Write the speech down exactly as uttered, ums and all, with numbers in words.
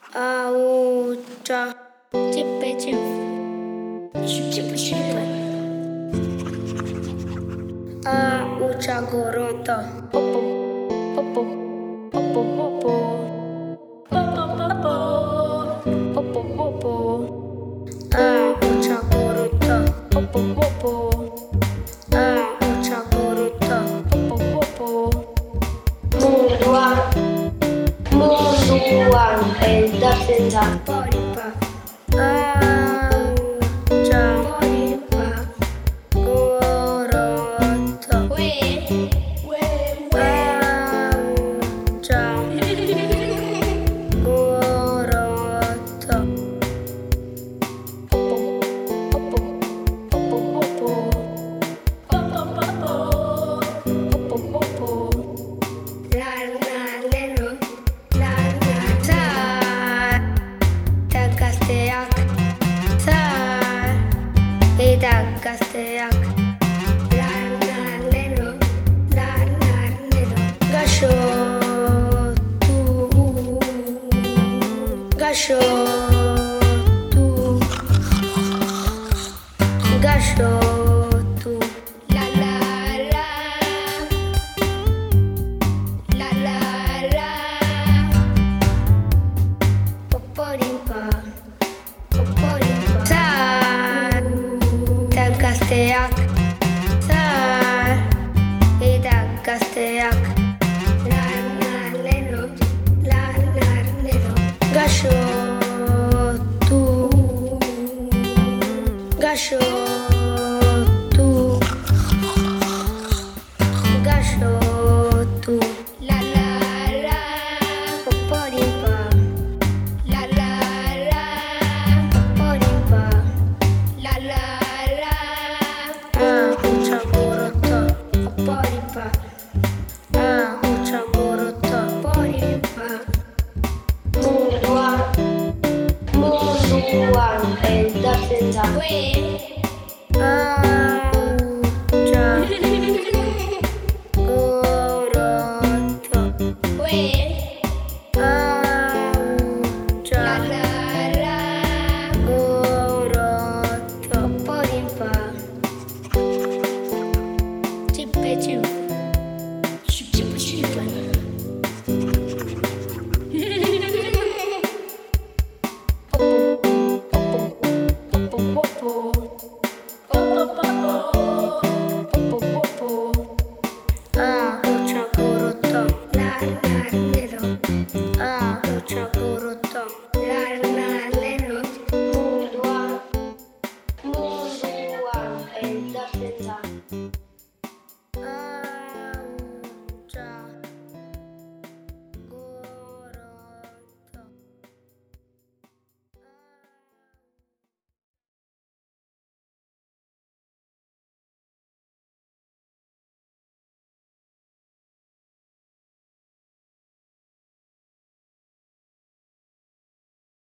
Aucha, chipe chip, chip chip. Aucha gorota, popo, popo, popo, popo, popo, popo, popo, popo. Aucha gorota, popo, popo. Aucha gorota, popo, popo. Munduan, munduan, edaten da. Poripa, aucha, poripa, gorota. We, we, Aucha, gorota. Popo, popo, popo, popo, popo, popo, popo. La la leno, la la sa, takasteak, sa, itakasteak. La la leno, la la leno. Gasho tu, gasho tu, gasho tu. La la la. La la la, poporimpa, poporimpa. Zar, takasteak, zar, itakasteak. La la leno, la la leno. Gasho tu, gasho tu, gasho tu. La la la, poporimpa. La la la, poporimpa. La la la, aucha gorota, poporimpa. Aucha gorota, poporimpa. munduan, munduan, edaten da. We.